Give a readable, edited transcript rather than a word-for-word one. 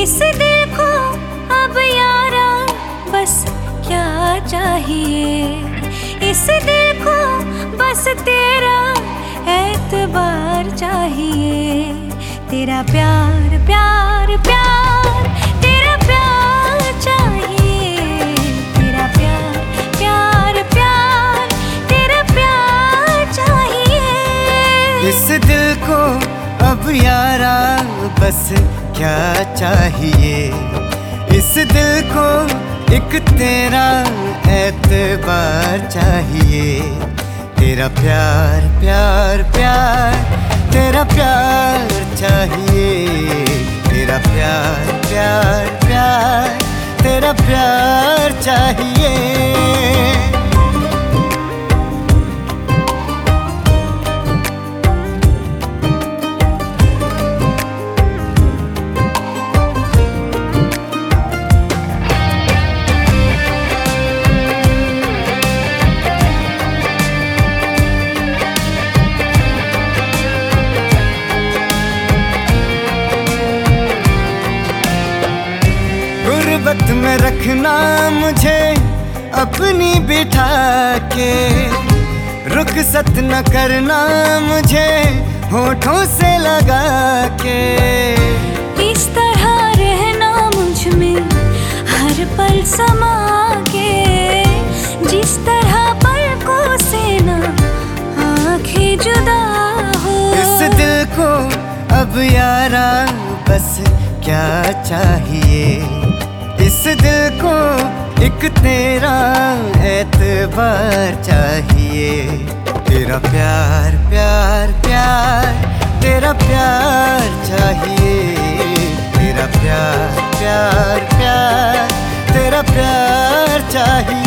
इस दिल को अब यारा बस क्या चाहिए, इस दिल को बस तेरा एतबार चाहिए। तेरा प्यार प्यार प्यार, तेरा प्यार चाहिए। तेरा प्यार प्यार प्यार, तेरा प्यार चाहिए। इस दिल को अब यारा बस क्या चाहिए, इस दिल को एक तेरा एतबार चाहिए। तेरा प्यार प्यार प्यार, तेरा प्यार चाहिए। तेरा प्यार प्यार प्यार, तेरा प्यार चाहिए। गुर्बत में रखना मुझे अपनी बिठा के, रुखसत न करना मुझे होठों से लगा के। इस तरह रहना मुझ में हर पल समा के, जिस तरह पलकों से ना आँखें जुदा हो। इस दिल को अब यारा बस क्या चाहिए, इस दिल को एक तेरा एतबार चाहिए। तेरा प्यार प्यार प्यार, तेरा प्यार चाहिए। तेरा प्यार प्यार प्यार, तेरा प्यार चाहिए।